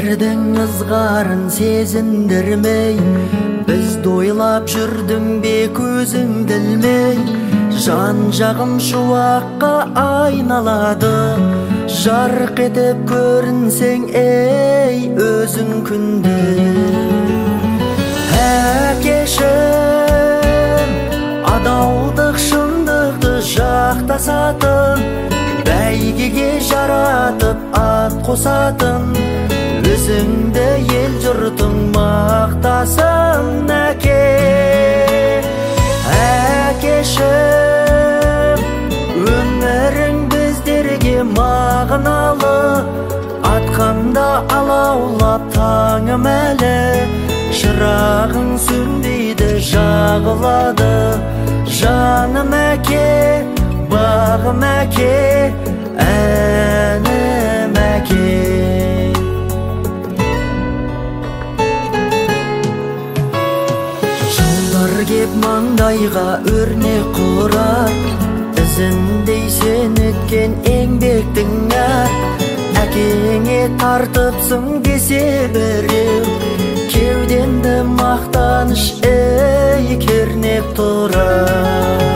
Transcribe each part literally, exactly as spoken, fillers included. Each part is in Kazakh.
Өмірдің ызғарын сезіндірмей, бізді ойлап жүрдің бе көзің білмей. Жан жағым шуаққа айналады, жарқ етіп көрінсең ей өзің күнде. Әкешім, адалдық шындықты жақтасатын, бәйгеге жаратып ат қосатын, өзіңді ел жұртың мақтасын әке. Әкешім, өмірің біздерге мағыналы, атқанда алаулап таңым әлі, шырағың сөнбейді жағылады. Жаным әке, бағым әке, әнім әке. Жылдар кеп маңдайға өрнек құрар, ізіндей сен өткен еңбектің әр. Әкеңе тартыпсың десе біреу, кеуденді мақтаныш ей кернеп тұрар.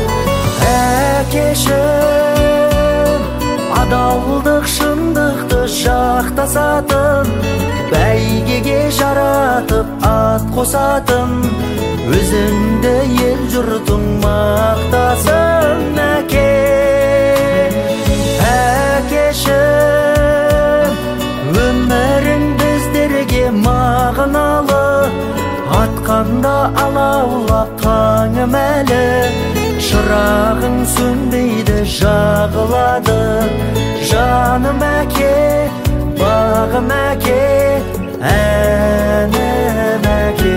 Әкешім, адалдық шындықты жақтасатын, бәйгеге жаратып ат қосатын, өзіңді ел жұртың мақтасын әке. Әкешім, өмірің біздерге мағыналы, атқанда алаулап таңым әлі, шырағың сөнбейді жағылады. Жаным әке, бағым әке, әнім әке.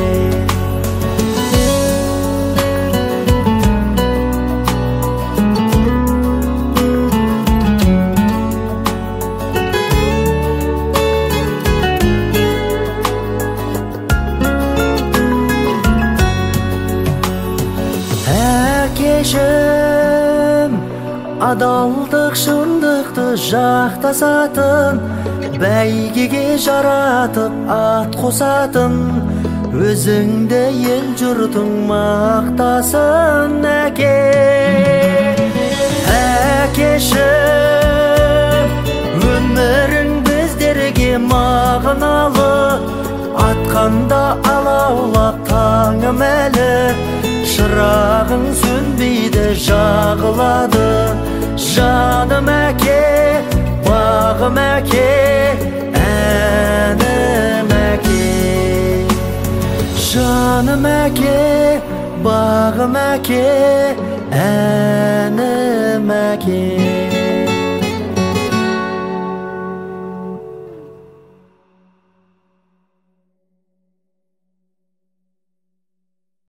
Әкешім, адалдық шындықты жақтасатын, бәйгеге жаратып ат қосатын, өзіңді ел жұртың мақтасын әке. Әкешім, өмірің біздерге мағыналы, атқанда алаулап таңым әлі, шырағың сөнбейді жағылады. Жаным әке, бағым әке, әнім әке. Жаным әке, бағым әке, әнім әке.